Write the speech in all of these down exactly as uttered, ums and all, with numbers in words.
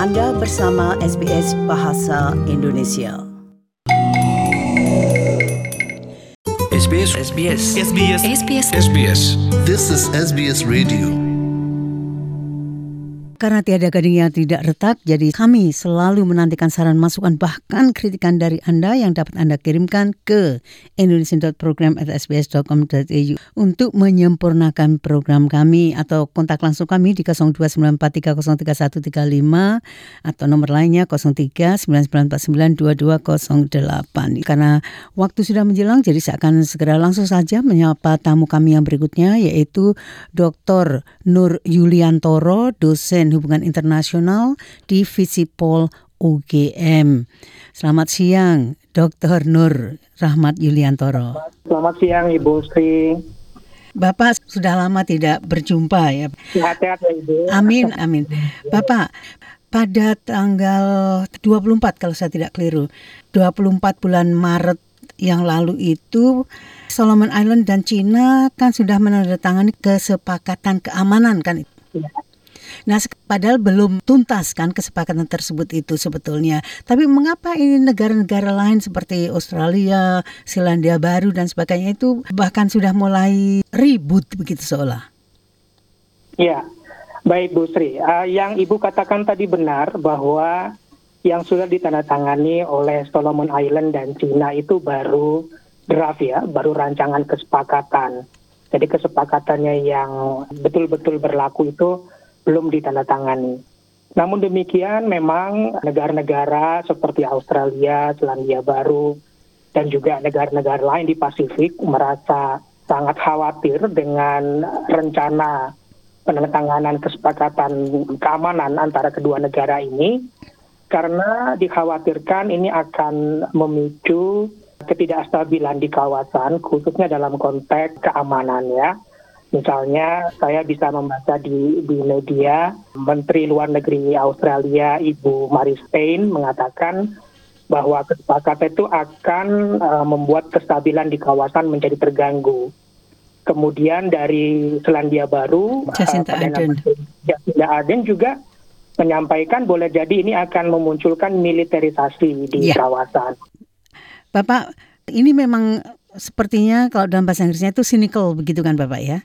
Anda bersama S B S Bahasa Indonesia. S B S S B S S B S S B S S B S This is S B S Radio. Karena tiada gading yang tidak retak, jadi kami selalu menantikan saran masukan bahkan kritikan dari Anda yang dapat Anda kirimkan ke indonesian dot program at s b s dot com dot a u untuk menyempurnakan program kami, atau kontak langsung kami di nol dua sembilan empat tiga nol tiga satu tiga lima atau nomor lainnya nol tiga sembilan sembilan empat sembilan dua dua nol delapan. Karena waktu sudah menjelang, jadi saya akan segera langsung saja menyapa tamu kami yang berikutnya, yaitu Doktor Nur Yuliantoro, dosen Hubungan Internasional di Visipol U G M. Selamat siang, Doktor Nur Rahmat Yuliantoro. Selamat siang, Ibu Sri. Bapak sudah lama tidak berjumpa ya. Sehat-sehat ya, Ibu. Amin, amin. Bapak, pada tanggal dua puluh empat kalau saya tidak keliru, dua puluh empat bulan Maret yang lalu itu, Solomon Island dan China kan sudah menandatangani kesepakatan keamanan kan. Ya. Nah, padahal belum tuntas kan kesepakatan tersebut itu sebetulnya. Tapi mengapa ini negara-negara lain seperti Australia, Selandia Baru dan sebagainya itu bahkan sudah mulai ribut begitu seolah? Ya, baik Bu Sri. Uh, yang Ibu katakan tadi benar bahwa yang sudah ditandatangani oleh Solomon Island dan China itu baru draft ya, baru rancangan kesepakatan. Jadi kesepakatannya yang betul-betul berlaku itu belum ditandatangani. Namun demikian, memang negara-negara seperti Australia, Selandia Baru, dan juga negara-negara lain di Pasifik merasa sangat khawatir dengan rencana penandatanganan kesepakatan keamanan antara kedua negara ini, karena dikhawatirkan ini akan memicu ketidakstabilan di kawasan, khususnya dalam konteks keamanan ya. Misalnya saya bisa membaca di, di media, Menteri Luar Negeri Australia Ibu Marise Payne mengatakan bahwa kesepakatan itu akan uh, membuat kestabilan di kawasan menjadi terganggu. Kemudian dari Selandia Baru, Jacinda uh, Ardern. Jacinda Ardern juga menyampaikan boleh jadi ini akan memunculkan militerisasi di ya. kawasan. Bapak, ini memang sepertinya kalau dalam bahasa Inggrisnya itu cynical begitu kan Bapak ya?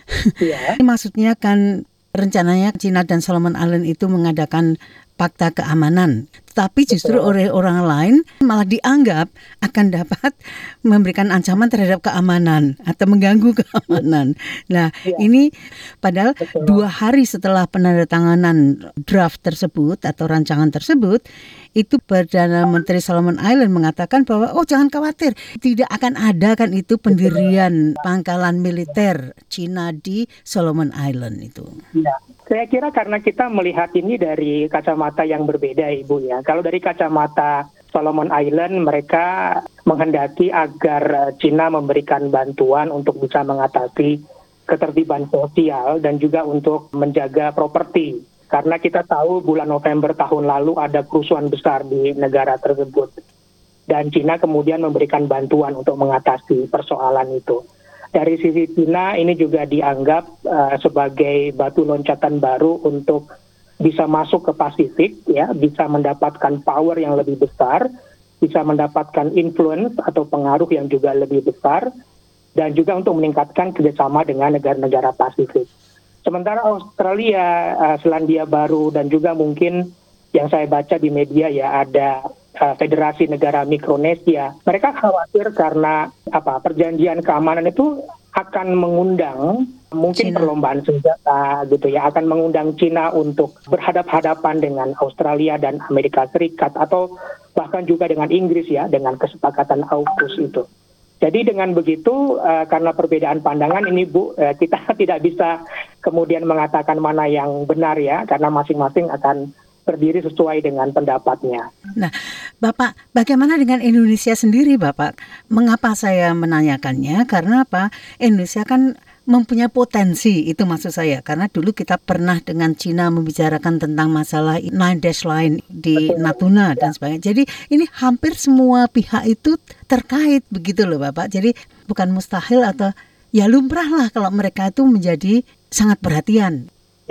Iya. Maksudnya kan rencananya China dan Solomon Island itu mengadakan fakta keamanan. Tetapi justru oleh orang lain malah dianggap akan dapat memberikan ancaman terhadap keamanan atau mengganggu keamanan. Nah, ya. Ini padahal Betul. dua hari setelah penandatanganan draft tersebut atau rancangan tersebut, itu Perdana Menteri Solomon Island mengatakan bahwa oh jangan khawatir, tidak akan ada kan itu pendirian pangkalan militer China di Solomon Island itu. Ya. Saya kira karena kita melihat ini dari kacamata yang berbeda, Ibu ya. Kalau dari kacamata Solomon Island, mereka menghendaki agar China memberikan bantuan untuk bisa mengatasi ketertiban sosial dan juga untuk menjaga properti. Karena kita tahu bulan November tahun lalu ada kerusuhan besar di negara tersebut. Dan China kemudian memberikan bantuan untuk mengatasi persoalan itu. Dari sisi China ini juga dianggap uh, sebagai batu loncatan baru untuk bisa masuk ke Pasifik, ya, bisa mendapatkan power yang lebih besar, bisa mendapatkan influence atau pengaruh yang juga lebih besar, dan juga untuk meningkatkan kerjasama dengan negara-negara Pasifik. Sementara Australia, uh, Selandia Baru, dan juga mungkin yang saya baca di media ya ada uh, Federasi Negara Mikronesia. Mereka khawatir karena apa perjanjian keamanan itu akan mengundang mungkin China. Perlombaan senjata gitu ya, akan mengundang China untuk berhadap-hadapan dengan Australia dan Amerika Serikat atau bahkan juga dengan Inggris ya dengan kesepakatan AUKUS itu. Jadi dengan begitu uh, karena perbedaan pandangan ini Bu, uh, kita tidak bisa kemudian mengatakan mana yang benar ya, karena masing-masing akan berdiri sesuai dengan pendapatnya. Nah, Bapak, bagaimana dengan Indonesia sendiri, Bapak? Mengapa saya menanyakannya? Karena apa? Indonesia kan mempunyai potensi, itu maksud saya. Karena dulu kita pernah dengan China membicarakan tentang masalah Nine Dash Line di Betul. Natuna dan sebagainya. Jadi ini hampir semua pihak itu terkait begitu loh, Bapak. Jadi bukan mustahil atau ya lumrah lah kalau mereka itu menjadi sangat perhatian. Ya.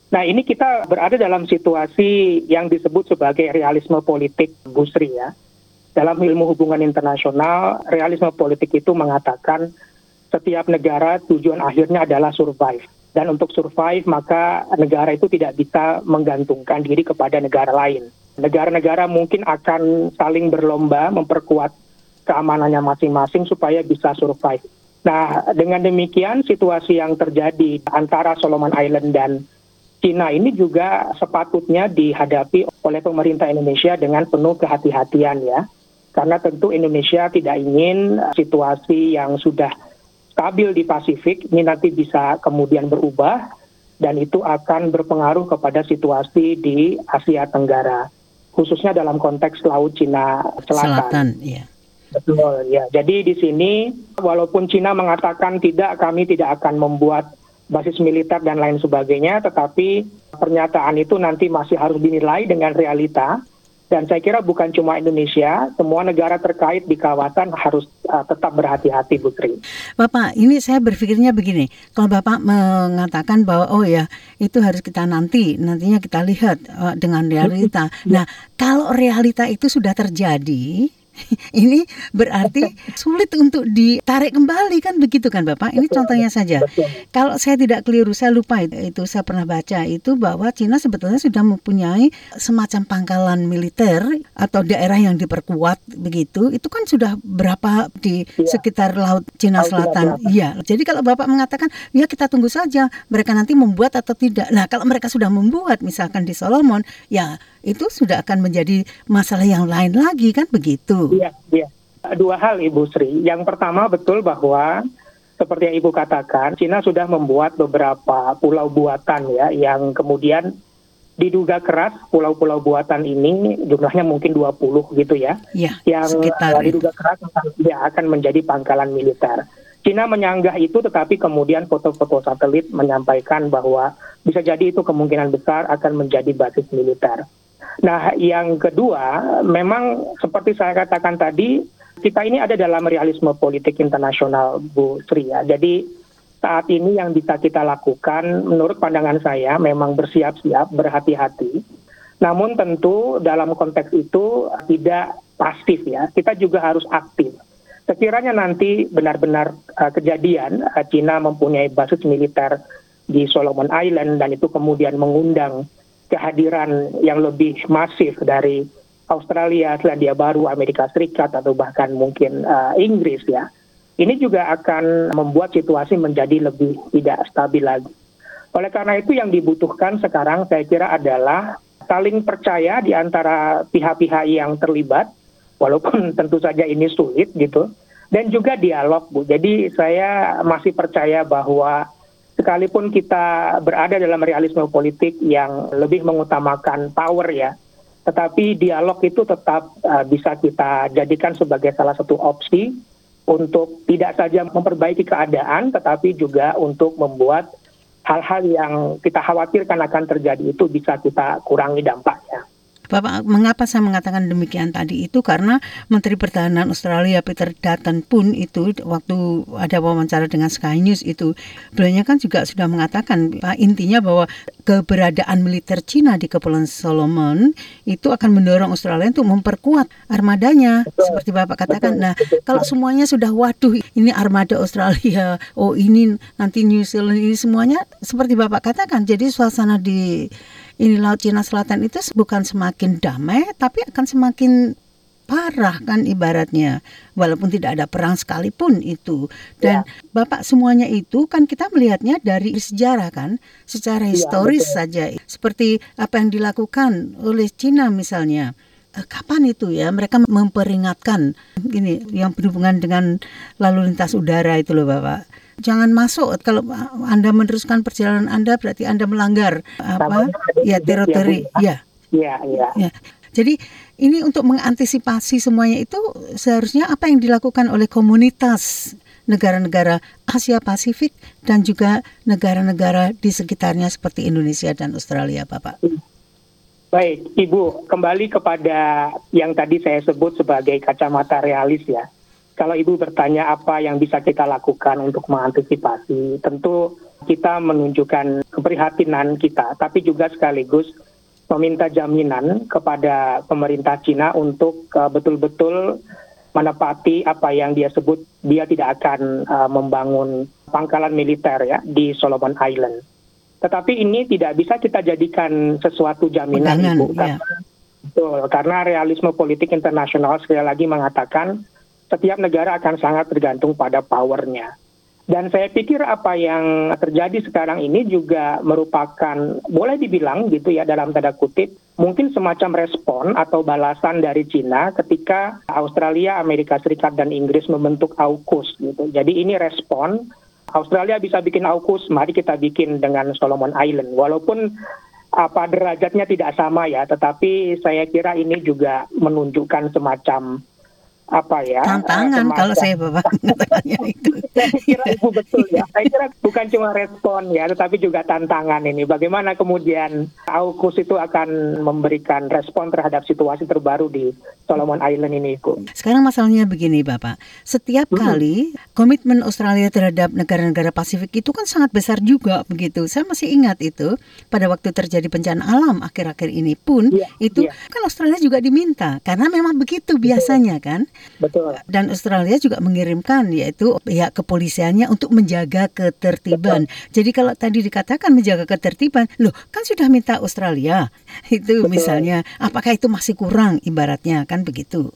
Nah, ini kita berada dalam situasi yang disebut sebagai realisme politik, Bu Sri, ya. Dalam ilmu hubungan internasional, realisme politik itu mengatakan setiap negara tujuan akhirnya adalah survive. Dan untuk survive, maka negara itu tidak bisa menggantungkan diri kepada negara lain. Negara-negara mungkin akan saling berlomba memperkuat keamanannya masing-masing supaya bisa survive. Nah, dengan demikian situasi yang terjadi antara Solomon Island dan Cina ini juga sepatutnya dihadapi oleh pemerintah Indonesia dengan penuh kehati-hatian, ya. Karena tentu Indonesia tidak ingin situasi yang sudah stabil di Pasifik ini nanti bisa kemudian berubah dan itu akan berpengaruh kepada situasi di Asia Tenggara, khususnya dalam konteks Laut Cina Selatan. Selatan, iya. Betul, ya. Jadi di sini walaupun Cina mengatakan tidak, kami tidak akan membuat basis militer dan lain sebagainya, tetapi pernyataan itu nanti masih harus dinilai dengan realita. Dan saya kira bukan cuma Indonesia, semua negara terkait di kawasan harus uh, tetap berhati-hati, Bu Tri. Bapak, ini saya berpikirnya begini, kalau Bapak mengatakan bahwa oh ya itu harus kita nanti, nantinya kita lihat uh, dengan realita. Nah, kalau realita itu sudah terjadi, ini berarti sulit untuk ditarik kembali, kan begitu kan Bapak? Ini betul, contohnya saja. Betul. Kalau saya tidak keliru, saya lupa itu, itu saya pernah baca itu bahwa Cina sebetulnya sudah mempunyai semacam pangkalan militer atau daerah yang diperkuat begitu. Itu kan sudah berapa di ya. sekitar Laut Cina Selatan. Iya. Jadi kalau Bapak mengatakan ya kita tunggu saja mereka nanti membuat atau tidak. Nah, kalau mereka sudah membuat misalkan di Solomon, ya itu sudah akan menjadi masalah yang lain lagi, kan begitu. Iya, iya. Dua hal, Ibu Sri. Yang pertama betul bahwa seperti yang Ibu katakan, Cina sudah membuat beberapa pulau buatan ya, yang kemudian diduga keras pulau-pulau buatan ini jumlahnya mungkin dua puluh gitu ya. Ya, yang sekitar diduga keras dia akan menjadi pangkalan militer. Cina menyanggah itu, tetapi kemudian foto-foto satelit menyampaikan bahwa bisa jadi itu kemungkinan besar akan menjadi basis militer. Nah, yang kedua, memang seperti saya katakan tadi, kita ini ada dalam realisme politik internasional, Bu Sri, ya. Jadi saat ini yang bisa kita lakukan, menurut pandangan saya, memang bersiap-siap, berhati-hati. Namun tentu dalam konteks itu tidak pasif, ya. Kita juga harus aktif. Sekiranya nanti benar-benar uh, kejadian, uh, Cina mempunyai basis militer di Solomon Island, dan itu kemudian mengundang kehadiran yang lebih masif dari Australia, Selandia Baru, Amerika Serikat, atau bahkan mungkin uh, Inggris, ya. Ini juga akan membuat situasi menjadi lebih tidak stabil lagi. Oleh karena itu yang dibutuhkan sekarang saya kira adalah saling percaya di antara pihak-pihak yang terlibat, walaupun tentu saja ini sulit gitu, dan juga dialog, Bu. Jadi saya masih percaya bahwa sekalipun kita berada dalam realisme politik yang lebih mengutamakan power ya, tetapi dialog itu tetap uh, bisa kita jadikan sebagai salah satu opsi untuk tidak saja memperbaiki keadaan, tetapi juga untuk membuat hal-hal yang kita khawatirkan akan terjadi itu bisa kita kurangi dampaknya. Bapak, mengapa saya mengatakan demikian tadi itu karena Menteri Pertahanan Australia Peter Dutton pun itu waktu ada wawancara dengan Sky News itu beliau kan juga sudah mengatakan intinya bahwa keberadaan militer Cina di Kepulauan Solomon itu akan mendorong Australia untuk memperkuat armadanya. Betul. Seperti Bapak katakan. Betul. Nah, betul. Kalau semuanya sudah waduh ini armada Australia, oh ini nanti New Zealand, ini semuanya seperti Bapak katakan. Jadi suasana di ini Laut Cina Selatan itu bukan semakin damai, tapi akan semakin parah kan ibaratnya. Walaupun tidak ada perang sekalipun itu. Dan ya. Bapak semuanya itu kan kita melihatnya dari sejarah kan. Secara historis ya, saja. Seperti apa yang dilakukan oleh Cina misalnya. Kapan itu ya mereka memperingatkan ini yang berhubungan dengan lalu lintas udara itu loh Bapak. Jangan masuk, kalau Anda meneruskan perjalanan Anda berarti Anda melanggar apa? Ya teritori, ya. Ya, ya. Ya. Jadi ini untuk mengantisipasi semuanya itu seharusnya apa yang dilakukan oleh komunitas negara-negara Asia Pasifik dan juga negara-negara di sekitarnya seperti Indonesia dan Australia, Bapak. Baik, Ibu, kembali kepada yang tadi saya sebut sebagai kacamata realis ya. Kalau Ibu bertanya apa yang bisa kita lakukan untuk mengantisipasi, tentu kita menunjukkan keprihatinan kita, tapi juga sekaligus meminta jaminan kepada pemerintah Cina untuk uh, betul-betul menepati apa yang dia sebut dia tidak akan uh, membangun pangkalan militer ya di Solomon Island. Tetapi ini tidak bisa kita jadikan sesuatu jaminan, Pegangan, Ibu, ya. karena, betul, karena realisme politik internasional sekali lagi mengatakan setiap negara akan sangat tergantung pada powernya. Dan saya pikir apa yang terjadi sekarang ini juga merupakan, boleh dibilang gitu ya dalam tanda kutip, mungkin semacam respon atau balasan dari Cina ketika Australia, Amerika Serikat, dan Inggris membentuk AUKUS gitu. Jadi ini respon, Australia bisa bikin AUKUS, mari kita bikin dengan Solomon Island. Walaupun apa derajatnya tidak sama ya, tetapi saya kira ini juga menunjukkan semacam apa ya tantangan semacam, kalau saya bapak mengatakannya itu. Saya kira Ibu betul ya. Saya kira bukan cuma respon ya, tetapi juga tantangan ini. Bagaimana kemudian AUKUS itu akan memberikan respon terhadap situasi terbaru di Solomon Island ini, Ibu. Sekarang masalahnya begini, Bapak. Setiap hmm. kali komitmen Australia terhadap negara-negara Pasifik itu kan sangat besar juga begitu. Saya masih ingat itu pada waktu terjadi bencana alam akhir-akhir ini pun yeah, itu yeah. kan Australia juga diminta karena memang begitu biasanya kan. Betul. Dan Australia juga mengirimkan yaitu pihak kepolisiannya untuk menjaga ketertiban. Betul. Jadi kalau tadi dikatakan menjaga ketertiban, loh kan sudah minta Australia. Itu Betul. Misalnya, apakah itu masih kurang ibaratnya kan begitu?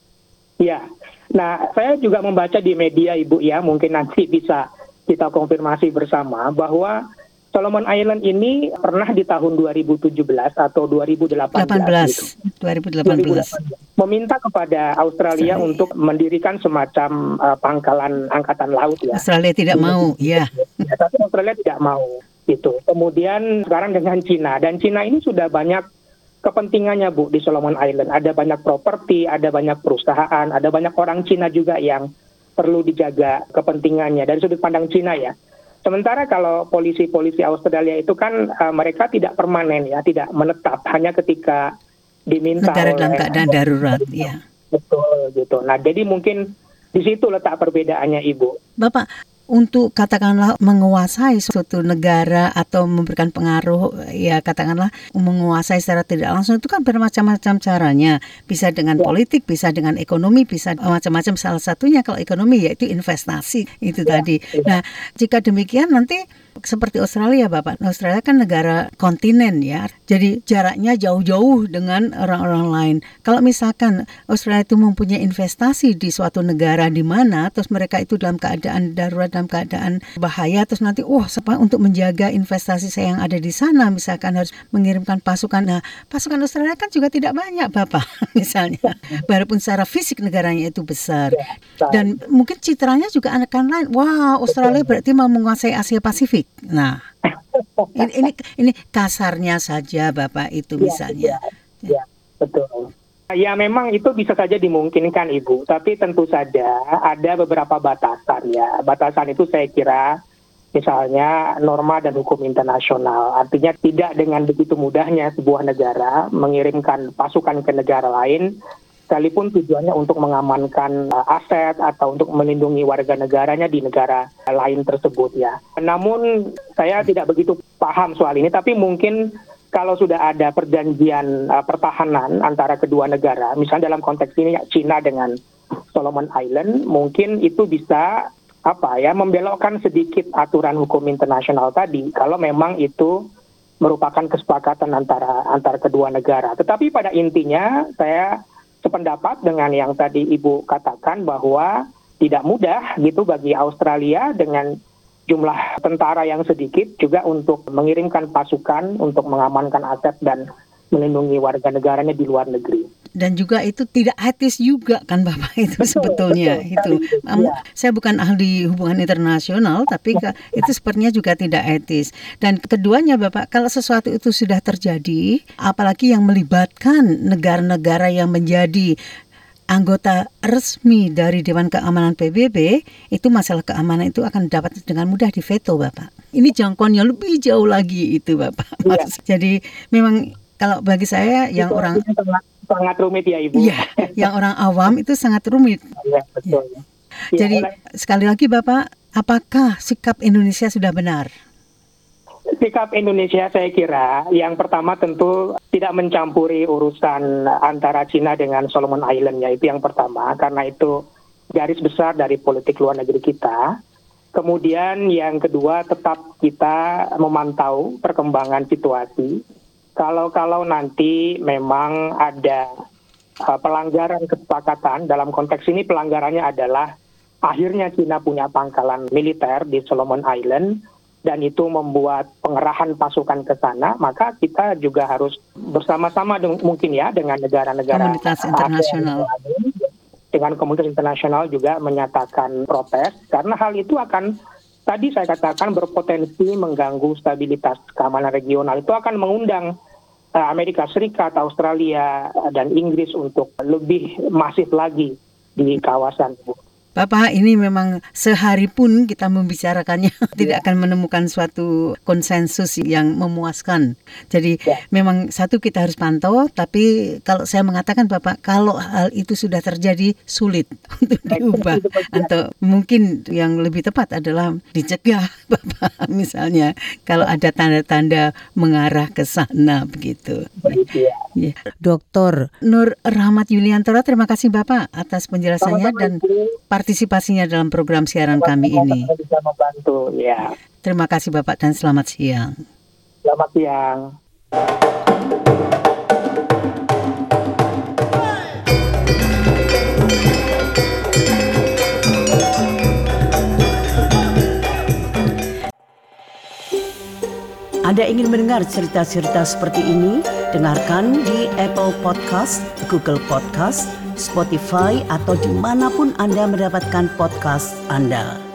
Ya. Nah, saya juga membaca di media Ibu ya, mungkin nanti bisa kita konfirmasi bersama bahwa Solomon Island ini pernah di tahun dua ribu tujuh belas atau dua ribu delapan belas, gitu. dua ribu delapan belas meminta kepada Australia Australia untuk mendirikan semacam uh, pangkalan angkatan laut ya. Australia tidak mau, ya. ya. Tapi Australia tidak mau, gitu. Kemudian sekarang dengan Cina, dan Cina ini sudah banyak kepentingannya Bu di Solomon Island. Ada banyak properti, ada banyak perusahaan, ada banyak orang Cina juga yang perlu dijaga kepentingannya dari sudut pandang Cina ya. Sementara kalau polisi-polisi Australia itu kan uh, mereka tidak permanen ya, tidak menetap, hanya ketika diminta negara oleh dalam keadaan darurat, ya. Betul gitu. Nah, jadi mungkin di situ letak perbedaannya, Ibu. Bapak, untuk katakanlah menguasai suatu negara atau memberikan pengaruh, ya katakanlah menguasai secara tidak langsung itu kan bermacam-macam caranya. Bisa dengan ya. politik, bisa dengan ekonomi, bisa macam-macam. Salah satunya kalau ekonomi yaitu investasi itu ya, tadi. Ya. Nah, jika demikian nanti seperti Australia, Bapak. Australia kan negara kontinen ya. Jadi jaraknya jauh-jauh dengan orang-orang lain. Kalau misalkan Australia itu mempunyai investasi di suatu negara di mana terus mereka itu dalam keadaan darurat, dalam keadaan bahaya, terus nanti oh apa untuk menjaga investasi saya yang ada di sana misalkan harus mengirimkan pasukan. Nah, pasukan Australia kan juga tidak banyak, Bapak. Misalnya, walaupun secara fisik negaranya itu besar. Dan mungkin citranya juga akan lain. Wah, Australia berarti mau menguasai Asia Pasifik. Nah, ini, ini ini kasarnya saja Bapak itu misalnya. Ya, ya, betul. Ya memang itu bisa saja dimungkinkan Ibu, tapi tentu saja ada beberapa batasan ya. Batasan itu saya kira misalnya norma dan hukum internasional. Artinya tidak dengan begitu mudahnya sebuah negara mengirimkan pasukan ke negara lain sekalipun tujuannya untuk mengamankan uh, aset atau untuk melindungi warga negaranya di negara lain tersebut ya. Namun saya tidak begitu paham soal ini, tapi mungkin kalau sudah ada perjanjian uh, pertahanan antara kedua negara, misalnya dalam konteks ini ya, Cina dengan Solomon Island, mungkin itu bisa apa ya membelokkan sedikit aturan hukum internasional tadi kalau memang itu merupakan kesepakatan antara antara kedua negara. Tetapi pada intinya saya sependapat dengan yang tadi Ibu katakan bahwa tidak mudah gitu bagi Australia dengan jumlah tentara yang sedikit juga untuk mengirimkan pasukan untuk mengamankan aset dan melindungi warga negaranya di luar negeri. Dan juga itu tidak etis juga kan Bapak itu betul, sebetulnya betul, itu. Ya. Saya bukan ahli hubungan internasional tapi ke, itu sepertinya juga tidak etis. Dan keduanya Bapak, kalau sesuatu itu sudah terjadi, apalagi yang melibatkan negara-negara yang menjadi anggota resmi dari Dewan Keamanan P B B, itu masalah keamanan itu akan dapat dengan mudah diveto Bapak. Ini jangkauannya lebih jauh lagi itu Bapak. Ya. Jadi memang kalau bagi saya yang itu orang sangat rumit ya Ibu. Iya, yang orang awam itu sangat rumit. Ya, betul. Ya. Ya, Jadi oleh- sekali lagi Bapak, apakah sikap Indonesia sudah benar? Sikap Indonesia saya kira yang pertama tentu tidak mencampuri urusan antara Cina dengan Solomon Island, ya itu yang pertama, karena itu garis besar dari politik luar negeri kita. Kemudian yang kedua tetap kita memantau perkembangan situasi. Kalau-kalau nanti memang ada uh, pelanggaran kesepakatan, dalam konteks ini pelanggarannya adalah akhirnya Cina punya pangkalan militer di Solomon Island, dan itu membuat pengerahan pasukan ke sana, maka kita juga harus bersama-sama deng- mungkin ya dengan negara-negara Komunitas internasional. ASEAN, dengan komunitas internasional juga menyatakan protes, karena hal itu akan, tadi saya katakan, berpotensi mengganggu stabilitas keamanan regional. Itu akan mengundang uh, Amerika Serikat, Australia, dan Inggris untuk lebih masif lagi di kawasan. Bapak, ini memang sehari pun kita membicarakannya tidak akan menemukan suatu konsensus yang memuaskan. Jadi Ya. memang satu kita harus pantau, tapi kalau saya mengatakan Bapak, kalau hal itu sudah terjadi sulit untuk diubah. Atau mungkin yang lebih tepat adalah dicegah Bapak, misalnya kalau ada tanda-tanda mengarah ke sana begitu. Begitu ya. Ya. Doktor Nur Rahmat Yuliantoro, terima kasih Bapak atas penjelasannya Sama-sama, dan Ibu. partisipasinya dalam program siaran kami ini. Sama-sama bisa membantu, ya. Terima kasih Bapak dan selamat siang. Selamat siang. Anda ingin mendengar cerita-cerita seperti ini? Dengarkan di Apple Podcast, Google Podcast, Spotify, atau dimanapun Anda mendapatkan podcast Anda.